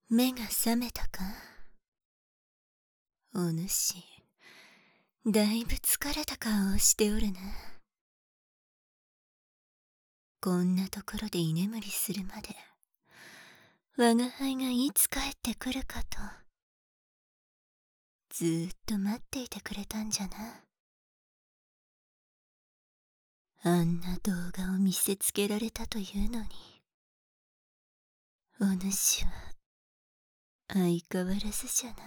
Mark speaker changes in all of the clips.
Speaker 1: 目が覚めたか？お主、だいぶ疲れた顔をしておるな。こんなところで居眠りするまで、我が輩がいつ帰ってくるかと、ずーっと待っていてくれたんじゃな。あんな動画を見せつけられたというのに、お主は相変わらずじゃな。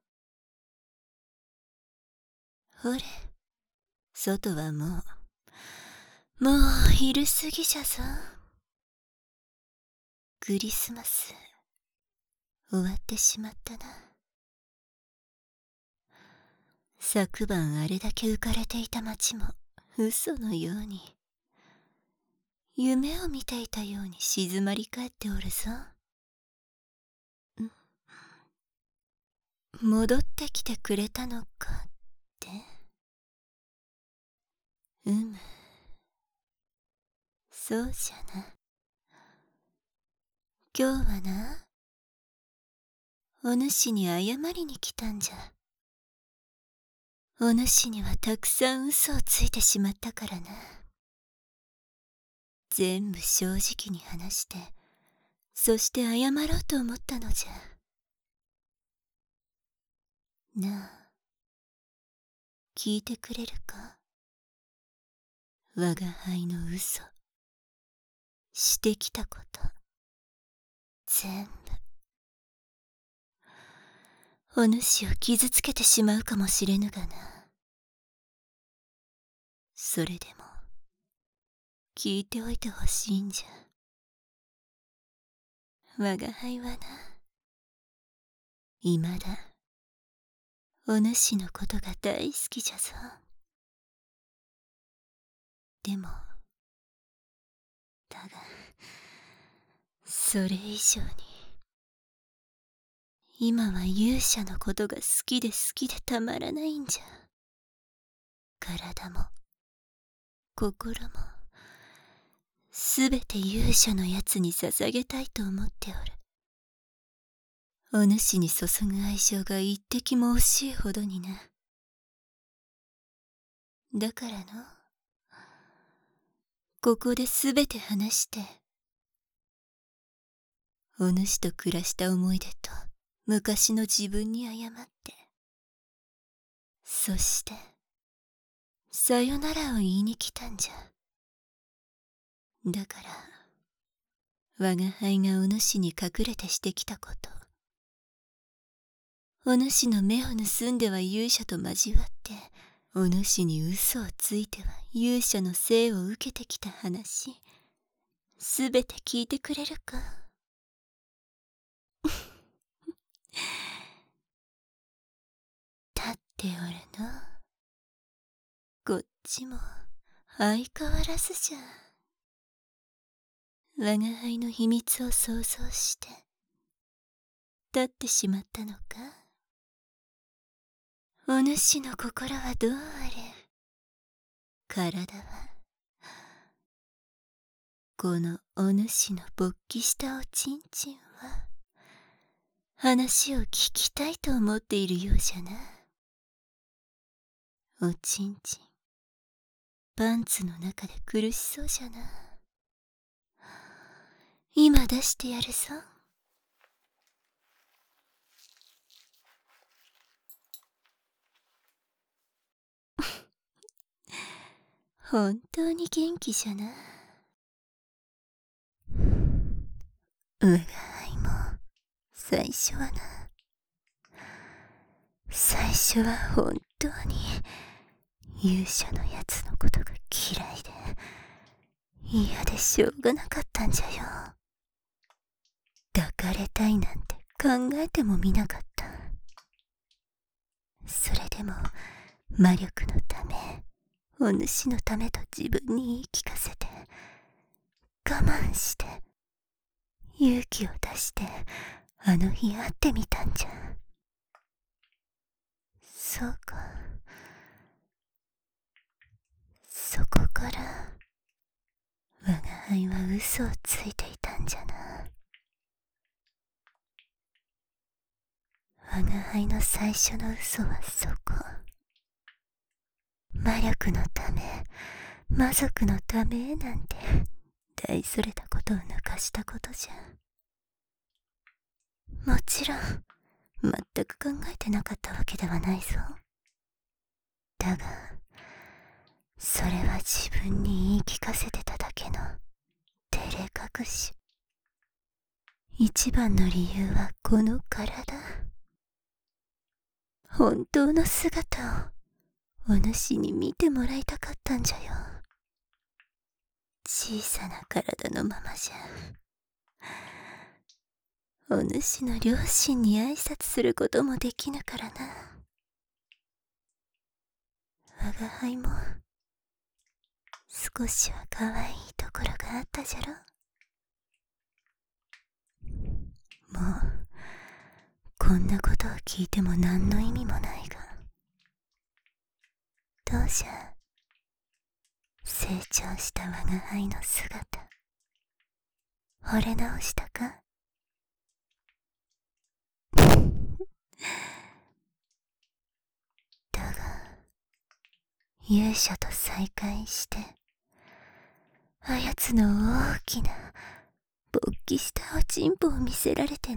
Speaker 1: ほれ、外はもう昼過ぎじゃぞ。クリスマス終わってしまったな。昨晩あれだけ浮かれていた街も嘘のように、夢を見ていたように静まり返っておるぞ。戻ってきてくれたのかって。そうじゃな。今日はな、お主に謝りに来たんじゃ。お主にはたくさん嘘をついてしまったからな。全部正直に話して、そして謝ろうと思ったのじゃ。なあ、聞いてくれるか？我が輩の嘘、してきたこと、全部。お主を傷つけてしまうかもしれぬがな。それでも、聞いておいてほしいんじゃ。我が輩はな、未だ、お主のことが大好きじゃぞ。でも、だが、それ以上に、今は勇者のことが好きでたまらないんじゃ。体も、心も、すべて勇者のやつに捧げたいと思っておる。お主に注ぐ愛情が一滴も惜しいほどにな。だからの、ここですべて話して、お主と暮らした思い出と昔の自分に謝って、そして、さよならを言いに来たんじゃ。だから、我が輩がお主に隠れてしてきたこと、お主の目を盗んでは勇者と交わって、お主に嘘をついては勇者の生を受けてきた話、すべて聞いてくれるか？立っておるの。こっちも相変わらずじゃ。我が輩の秘密を想像して、立ってしまったのか？お主の心はどうあれ、体は、このお主の勃起したおちんちんは、話を聞きたいと思っているようじゃな。おちんちん、パンツの中で苦しそうじゃな。今出してやるぞ。本当に元気じゃな。我が輩も最初はな、最初は本当に勇者のやつのことが嫌いで嫌でしょうがなかったんじゃよ。抱かれたいなんて考えてもみなかった。それでも魔力のため、お主のためと自分に言い聞かせて、我慢して勇気を出してあの日会ってみたんじゃ。そうか、そこから我が輩は嘘をついていたんじゃな。 我が輩の最初の嘘はそこ。魔力のため、魔族のためなんて大それたことを抜かしたことじゃ。もちろん全く考えてなかったわけではないぞ。だがそれは自分に言い聞かせてただけの照れ隠し。一番の理由はこの体。本当の姿をお主に見てもらいたかったんじゃよ。小さな体のままじゃ。お主の両親に挨拶することもできぬからな。我が輩も少しは可愛いところがあったじゃろ。もうこんなことを聞いても何の意味もないが、どうじゃ、成長した我が輩の姿、惚れ直したか？だが勇者と再会してあやつの大きな勃起したおちんぽを見せられてな。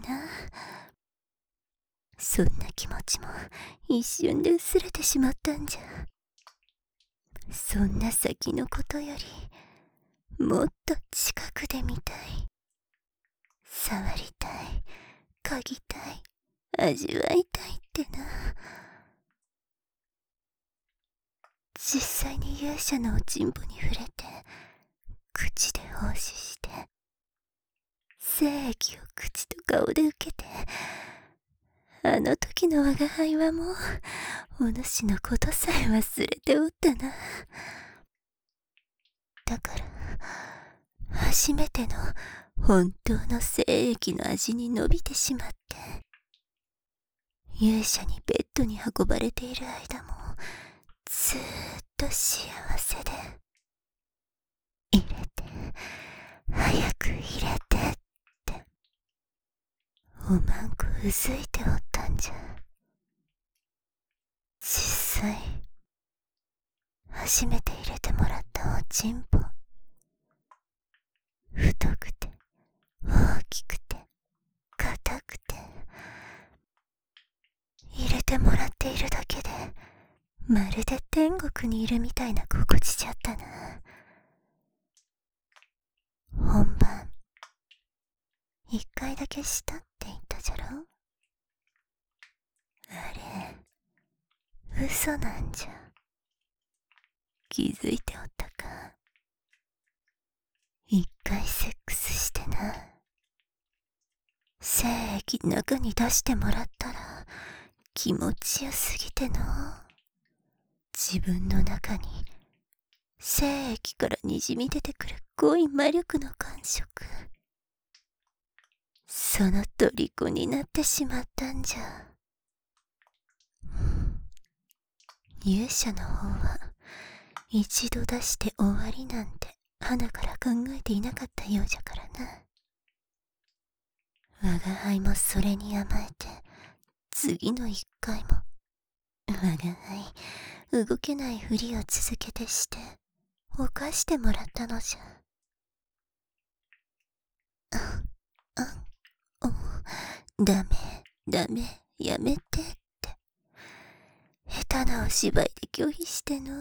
Speaker 1: そんな気持ちも一瞬で薄れてしまったんじゃ。そんな先のことよりもっと近くで見たい、触りたい、嗅ぎたい、味わいたいってな。実際に勇者のおちんぽに触れて口で放肆して精液を口と顔で受けて、あの時の我が輩はもうお主のことさえ忘れておったな。だから初めての本当の精液の味に伸びてしまって、勇者にベッドに運ばれている間もずーっと幸せで、入れて早く入れてっておまんこうずいておったんじゃ。実際初めて入れてもらったおちんぽ、太くて大きくて硬くて、入れてもらっているだけでまるで天国にいるみたいな心地じゃったな。本番一回だけしたって言ったじゃろ。あれ嘘なんじゃ。気づいておったか？一回セックスしてな、精液中に出してもらったら気持ちよすぎての、自分の中に精液からにじみ出てくる濃い魔力の感触、その虜になってしまったんじゃ。勇者の方は一度出して終わりなんて花から考えていなかったようじゃからな。我が輩もそれに甘えて次の一回も我が輩動けないふりを続けてして犯してもらったのじゃ。ダメダメやめてって下手なお芝居で拒否しての。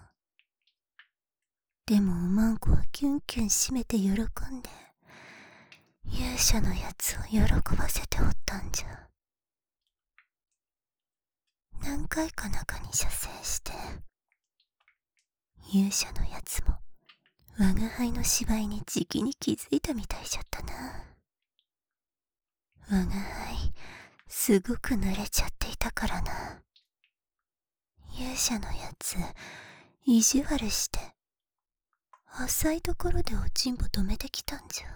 Speaker 1: でもおまんこはキュンキュン締めて喜んで勇者のやつを喜ばせておったんじゃ。何回か中に射精して勇者のやつも我が輩の芝居にじきに気づいたみたいじゃったな。我が輩すごく濡れちゃっていたからな。勇者のやつ意地悪して浅いところでおちんぽ止めてきたんじゃ。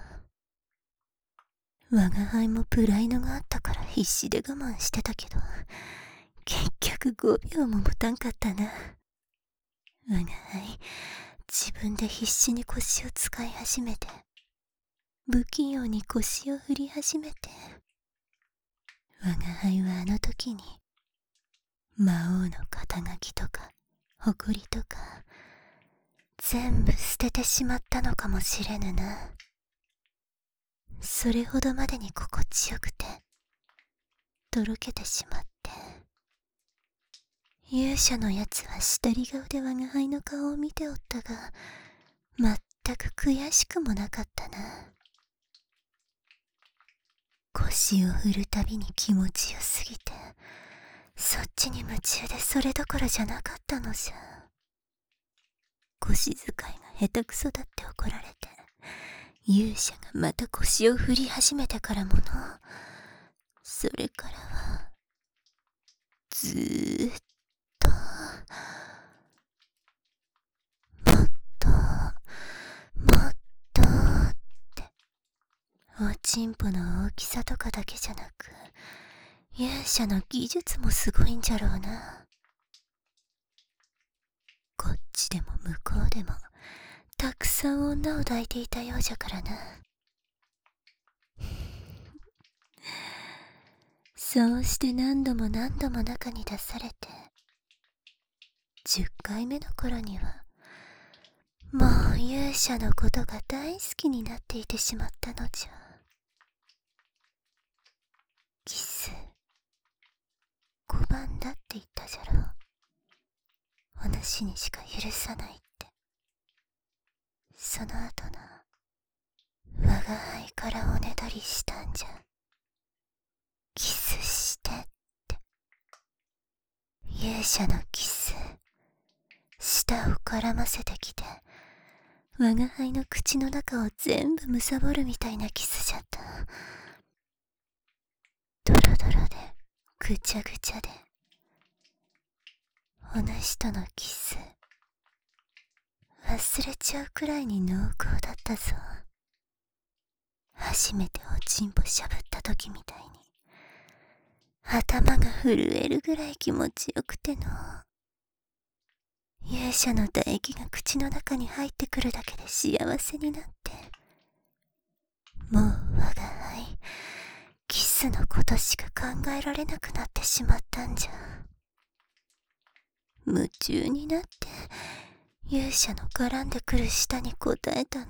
Speaker 1: 我が輩もプライドがあったから必死で我慢してたけど結局5秒も持たんかったな。我が輩自分で必死に腰を使い始めて不器用に腰を振り始めて、 我が輩はあの時に魔王の肩書きとか誇りとか全部捨ててしまったのかもしれぬな。それほどまでに心地よくてとろけてしまって、勇者のやつは下り顔で我が輩の顔を見ておったが、全く悔しくもなかったな。腰を振るたびに気持ちよすぎて、そっちに夢中でそれどころじゃなかったのじゃ。腰使いが下手くそだって怒られて、勇者がまた腰を振り始めてからもの、それからはずーっともっともっとっておちんぽの大きさとかだけじゃなく、勇者の技術もすごいんじゃろうな。こっちでも向こうでもたくさん女を抱いていたようじゃからな。そうして何度も何度も中に出されて、10回目の頃にはもう勇者のことが大好きになっていてしまったのじゃ。キス5番だって言ったじゃろう。お主にしか許さないって。その後な、我が輩からおねだりしたんじゃ。キスしてって。勇者のキス、舌を絡ませてきて、我が輩の口の中を全部貪るみたいなキスじゃった。ドロドロでぐちゃぐちゃで、お主とのキス忘れちゃうくらいに濃厚だったぞ。初めておちんぽしゃぶった時みたいに頭が震えるぐらい気持ちよくての。勇者の唾液が口の中に入ってくるだけで幸せになって、もう我が輩キスのことしか考えられなくなってしまったんじゃ。夢中になって勇者の絡んでくる舌に応えたの。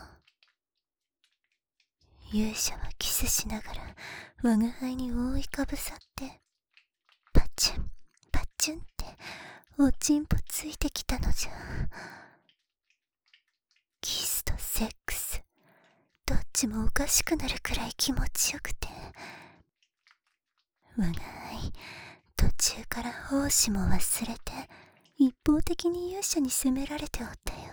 Speaker 1: 勇者はキスしながら我が輩に覆いかぶさって、パチュンパチュンっておちんぽついてきたのじゃ。キスとセックスどっちもおかしくなるくらい気持ちよくて、我が輩途中から奉仕も忘れて一方的に勇者に責められておったよ。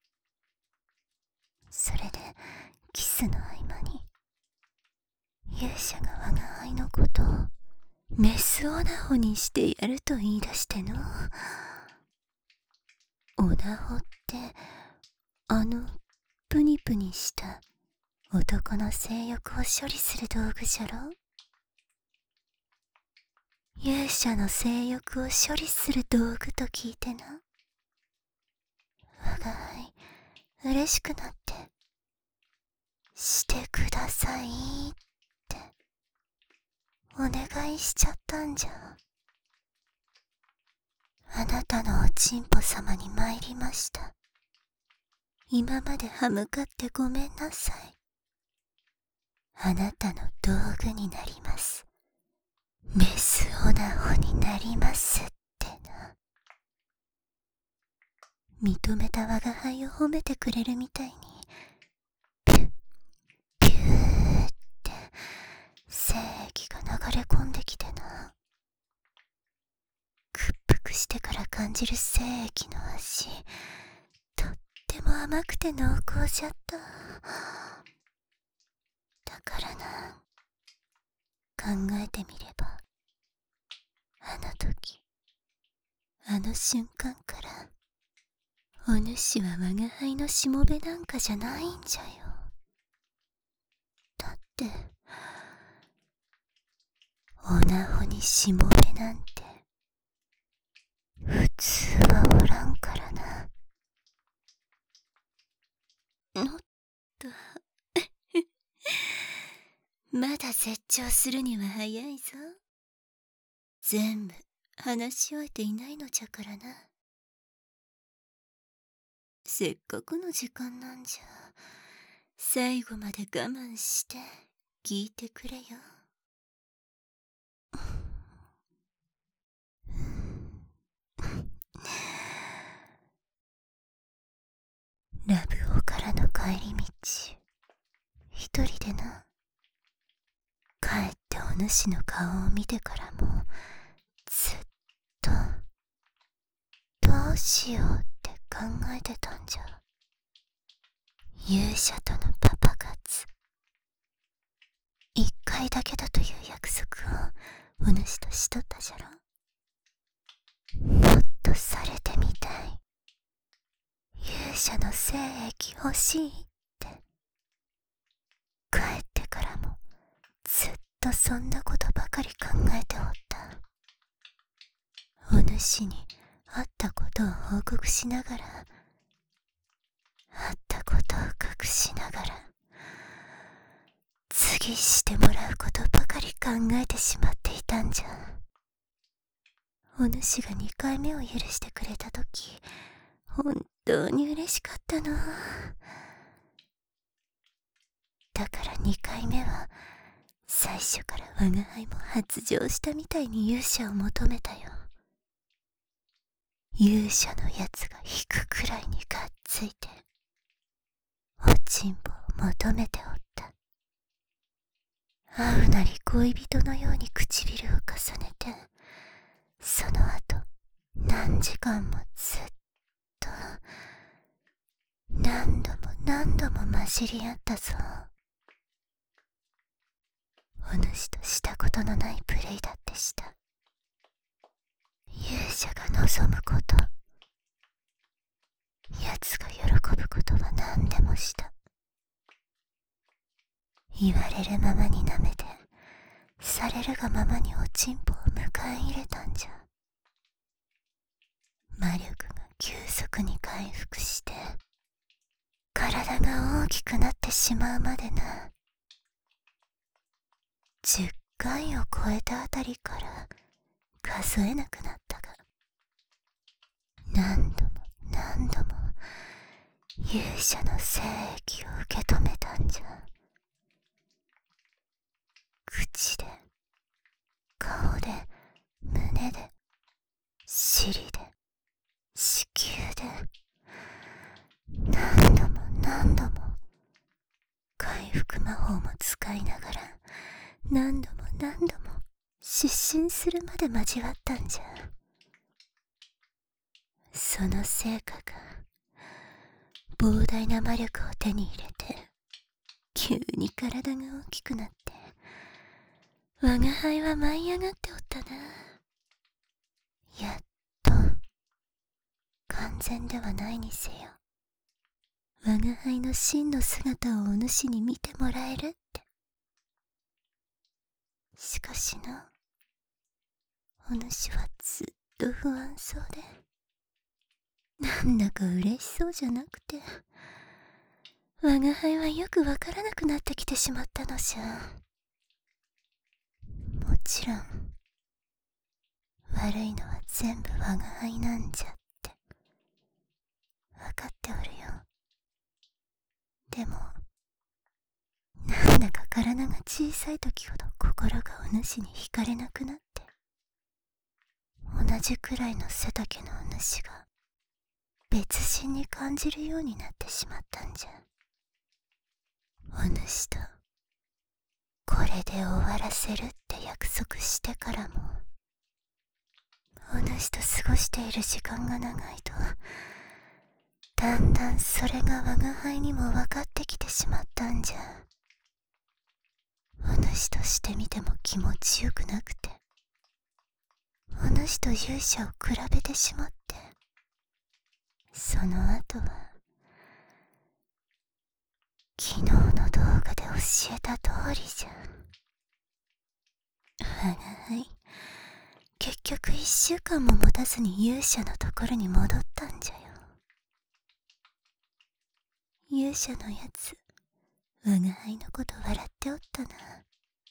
Speaker 1: それでキスの合間に勇者が我が輩のことをメスオナホにしてやると言い出しての。オナホってプニプニした男の性欲を処理する道具じゃろ。勇者の性欲を処理する道具と聞いてな、我が輩嬉しくなってしてくださいってお願いしちゃったんじゃ。あなたのおちんぽ様に参りました。今まで歯向かってごめんなさい。あなたの道具になります。メスオナホになりますってな。認めた我が輩を褒めてくれるみたいに、ピュッピューって精液が流れ込んできてな。屈服してから感じる精液の味、とっても甘くて濃厚じゃった。だからな、考えてみれば、あの時、あの瞬間から、お主は我が輩のしもべなんかじゃないんじゃよ。だって、オナホにしもべなんて、普通はおらんからな。のっと、 まだ絶頂するには早いぞ。全部話し終えていないのじゃからな。せっかくの時間なんじゃ。最後まで我慢して聞いてくれよ。ラブホからの帰り道、一人でな。帰ってお主の顔を見てからもずっとどうしようって考えてたんじゃ。勇者とのパパ活、一回だけだという約束をお主としとったじゃろ。もっとされてみたい、勇者の精液欲しいって帰ってからもずっとそんなことばかり考えておった。お主に会ったことを報告しながら、会ったことを隠しながら、次してもらうことばかり考えてしまっていたんじゃ。お主が2回目を許してくれたとき、本当に嬉しかったの。だから2回目は最初から我が輩も発情したみたいに勇者を求めたよ。勇者のやつが引くくらいにがっついておちんぽを求めておった。会うなり恋人のように唇を重ねて、その後何時間もずっと何度も何度も混じり合ったぞ。お主としたことのないプレイだってした。勇者が望むこと、奴が喜ぶことは何でもした。言われるままに舐めて、されるがままにおちんぽを迎え入れたんじゃ。魔力が急速に回復して、体が大きくなってしまうまでな。10回を超えたあたりから数えなくなったが、何度も何度も勇者の精液を受け止めたんじゃ。口で、顔で、胸で、尻で、子宮で、何度も何度も回復魔法も使いながら、何度も何度も失神するまで交わったんじゃ。その成果が膨大な魔力を手に入れて、急に体が大きくなって、我が輩は舞い上がっておったな。やっと完全ではないにせよ、我が輩の真の姿をお主に見てもらえるって。しかしな、お主はずっと不安そうで、なんだか嬉しそうじゃなくて、我が輩はよくわからなくなってきてしまったのじゃ。もちろん悪いのは全部我が輩なんじゃってわかっておるよ。でもなんだか体が小さい時ほど心がお主に惹かれなくなって、同じくらいの背丈のお主が別人に感じるようになってしまったんじゃ。お主とこれで終わらせるって約束してからも、お主と過ごしている時間が長いと、だんだんそれが我が輩にも分かってきてしまったんじゃ。お主としてみても気持ちよくなくて、お主と勇者を比べてしまって、その後は昨日の動画で教えた通りじゃ。我が輩結局1週間も持たずに勇者のところに戻ったんじゃよ。勇者のやつ、我が輩のこと笑っておったな。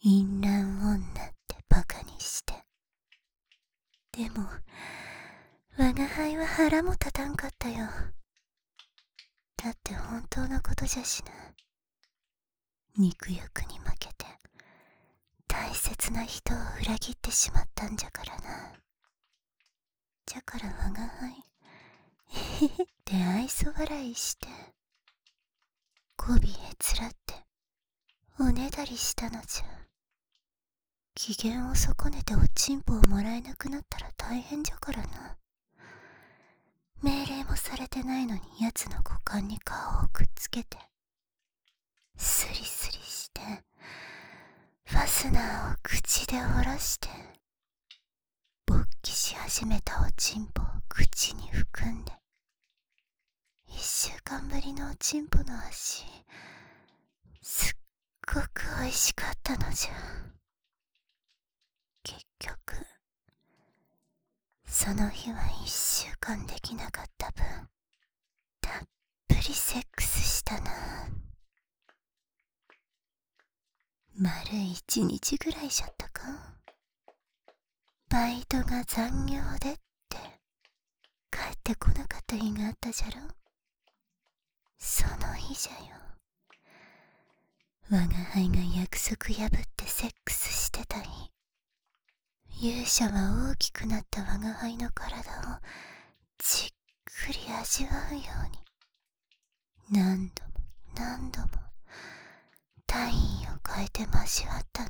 Speaker 1: 淫乱女ってバカにして。でも我が輩は腹も立たんかったよ。だって本当のことじゃしな。肉欲に負けて大切な人を裏切ってしまったんじゃからな。じゃから我が輩へへへって愛想笑いしてこびへつらっておねだりしたのじゃ。機嫌を損ねておちんぽをもらえなくなったら大変じゃからな。命令もされてないのに奴の股間に顔をくっつけてスリスリしてファスナーを口で下ろして勃起し始めたおちんぽを口に含んで、1週間ぶりのおちんぽの足すっごくおいしかったのじゃ。結局その日は1週間できなかった分たっぷりセックスしたな。丸1日ぐらいじゃったか。バイトが残業でって帰ってこなかった日があったじゃろ。その日じゃよ。我が輩が約束破ってセックスしてた日、勇者は大きくなった我が輩の体をじっくり味わうように何度も何度も体位を変えて交わったの。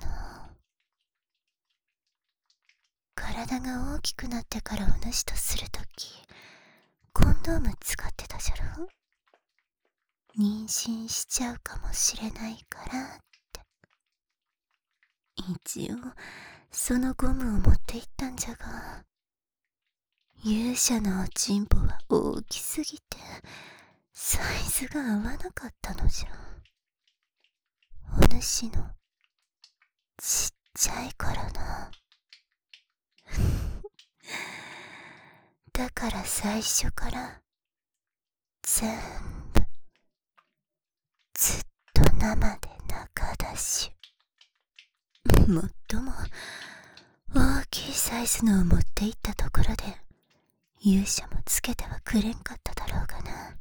Speaker 1: 体が大きくなってからお主とするときコンドーム使ってたじゃろ。妊娠しちゃうかもしれないからって。一応そのゴムを持って行ったんじゃが、勇者のおちんぽは大きすぎてサイズが合わなかったのじゃ。お主のちっちゃいからな。だから最初から全部ずっと生で中出し。もっとも大きいサイズのを持っていったところで勇者もつけてはくれんかっただろうがな。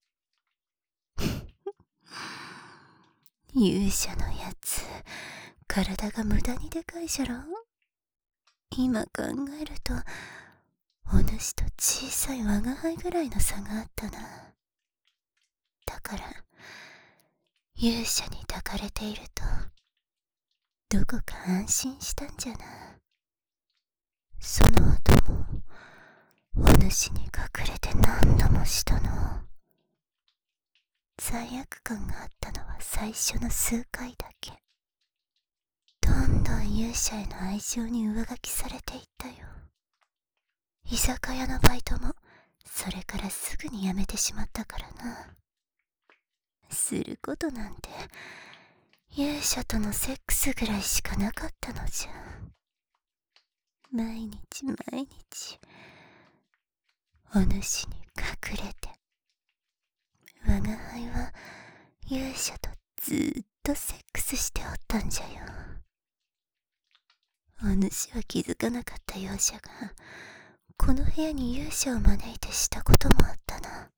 Speaker 1: 勇者のやつ体が無駄にでかいじゃろ。今考えるとお主と小さい我が輩ぐらいの差があったな。だから勇者に抱かれているとどこか安心したんじゃな。その後もお主に隠れて何度もしたの。罪悪感があったのは最初の数回だけ。どんどん勇者への愛情に上書きされていったよ。居酒屋のバイトもそれからすぐに辞めてしまったからな。することなんて勇者とのセックスぐらいしかなかったのじゃ。毎日毎日お主に隠れて我が輩は勇者とずーっとセックスしておったんじゃよ。お主は気づかなかったようじゃが、この部屋に勇者を招いてしたこともあったな。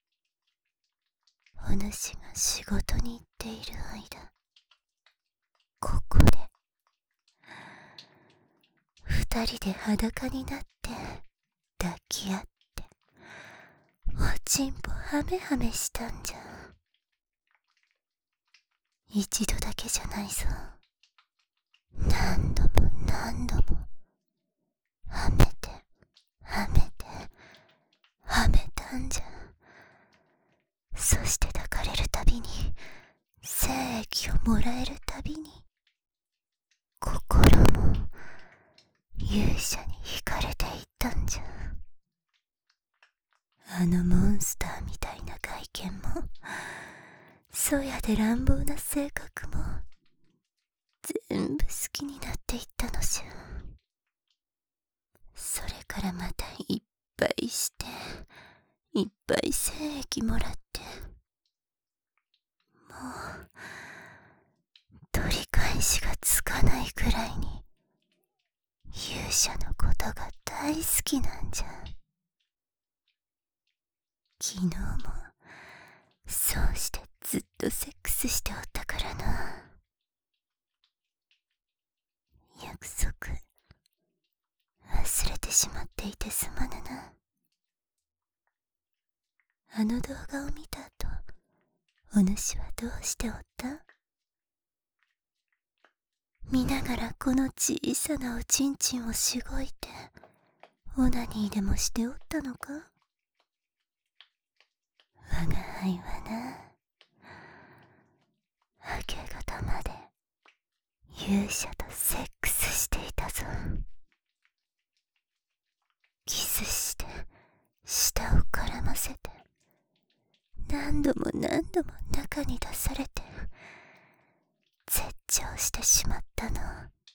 Speaker 1: お主が仕事に行っている間、ここで二人で裸になって抱き合っておちんぽハメハメしたんじゃ。一度だけじゃないぞ。何度も何度もはめてはめてはめたんじゃ。そして抱かれるたびに精液をもらえるたびに心も勇者に惹かれていったんじゃ。あのモンスターみたいな外見もそやで乱暴な性格も全部好きになっていったのじゃ。それからまたいっぱいしていっぱい精液もらってもう取り返しがつかぐらいに勇者のことが大好きなんじゃ。昨日もそうしてずっとセックスしておったからな。約束忘れてしまっていてすまぬな。あの動画を見た後、お主はどうしておった？見ながらこの小さなおちんちんをしごいてオナニーでもしておったのか？我が輩はな、明け方まで勇者とセックスしていたぞ。キスして舌を絡ませて何度も何度も中に出されて絶頂してしまったの。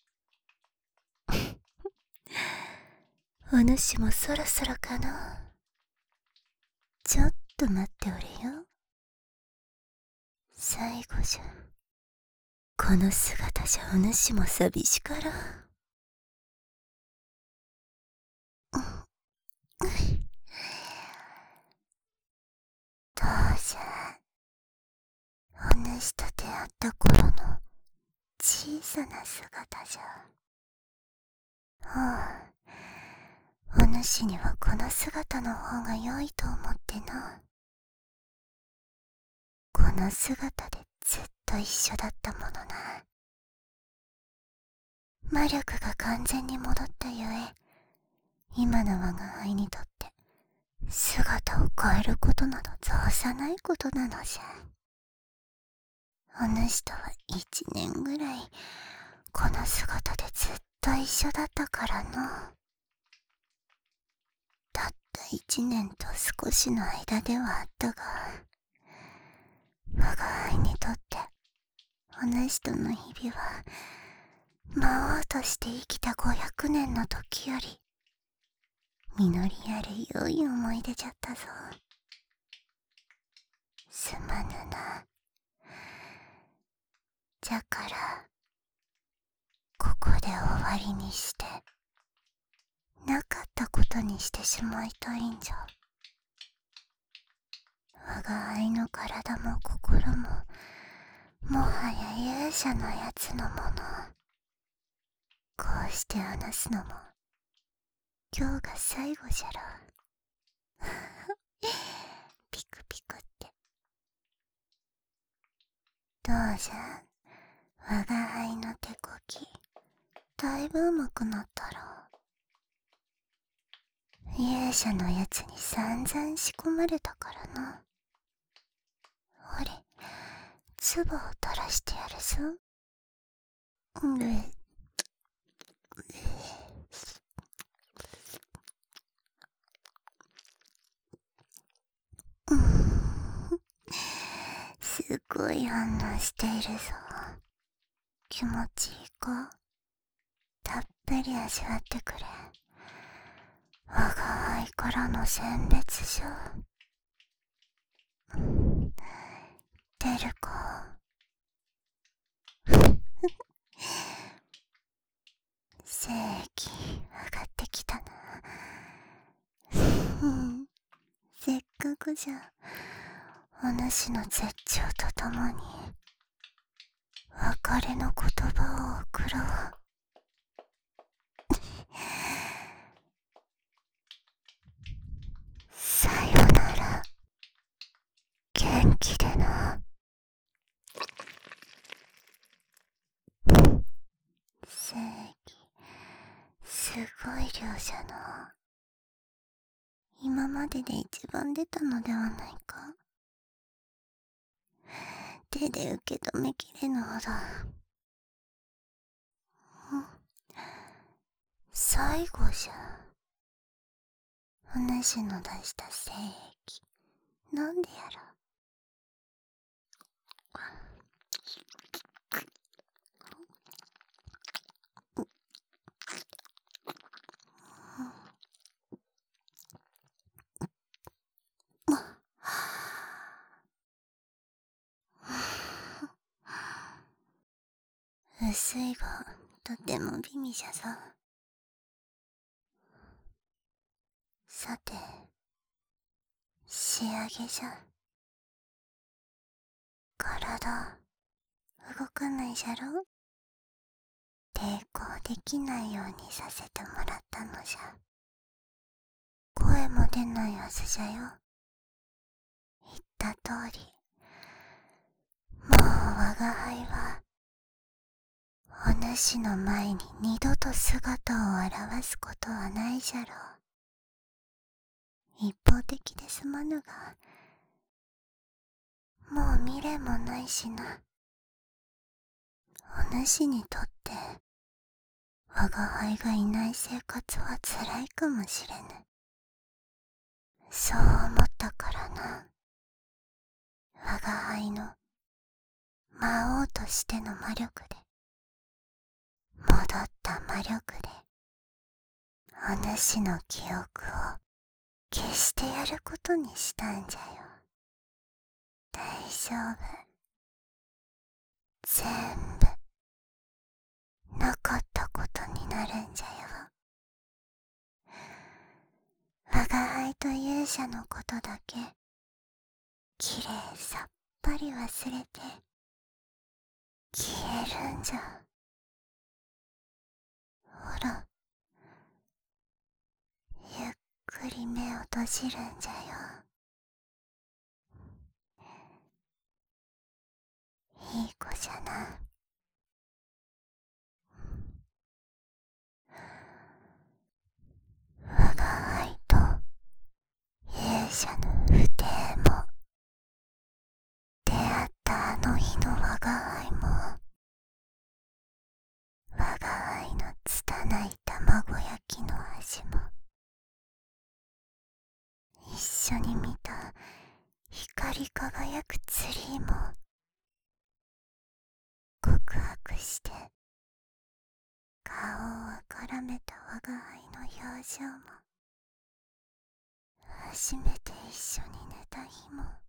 Speaker 1: お主もそろそろかな。ちょっと待っておれよ。最後じゃ。この姿じゃお主も寂しから。どうじゃ。お主と出会った頃の小さな姿じゃ。ああ、お主にはこの姿の方が良いと思ってな。この姿でずっと一緒だったものな。魔力が完全に戻ったゆえ、今の我が輩にとって姿を変えることなど造さないことなのじゃ。お主とは1年ぐらいこの姿でずっと一緒だったからの。たった1年と少しの間ではあったが、我が輩にとってお主との日々は魔王として生きた500年の時より実りある良い思い出じゃったぞ。すまぬな。じゃからここで終わりにしてなかったことにしてしまいたいんじゃ。我が輩の体も心ももはや勇者のやつのもの。こうして話すのも今日が最後じゃろ。ピクピクって。どうじゃ、我が輩の手こきだいぶ上手くなったろ。勇者のやつに散々仕込まれたからな。ほれ、唾を垂らしてやるぞ。すっごい反応しているぞ。気持ちいいか？たっぷり味わってくれ。我が輩からの選別じゃ。出るか？精液上がってきたな。せっかくじゃ、お主の絶頂とともに別れの言葉を送ろう。さよなら、元気でな。正義、すごい量じゃな。今までで一番出たのではないか。手で受け止めきれぬほど。最後じゃ。お主の出した精液なんでやら。薄いがとても美味じゃぞ。さて、仕上げじゃ。体、動かないじゃろ。抵抗できないようにさせてもらったのじゃ。声も出ないはずじゃよ。言った通り、もう我が輩は、お主の前に二度と姿を現すことはないじゃろう。一方的で済まぬが、もう未練もないしな。お主にとって、我が輩がいない生活は辛いかもしれぬ。そう思ったからな。我が輩の魔王としての魔力で、戻った魔力で、お主の記憶を消してやることにしたんじゃよ。大丈夫。全部、なかったことになるんじゃよ。我が輩と勇者のことだけ、きれいさっぱり忘れて、消えるんじゃ。ほら、ゆっくり目を閉じるんじゃよ。いい子じゃな。我が輩と勇者の不定も、出会ったあの日の我が輩も、我が輩の拙い卵焼きの味も、一緒に見た光り輝くツリーも、告白して顔をあからめた我が輩の表情も、初めて一緒に寝た日も、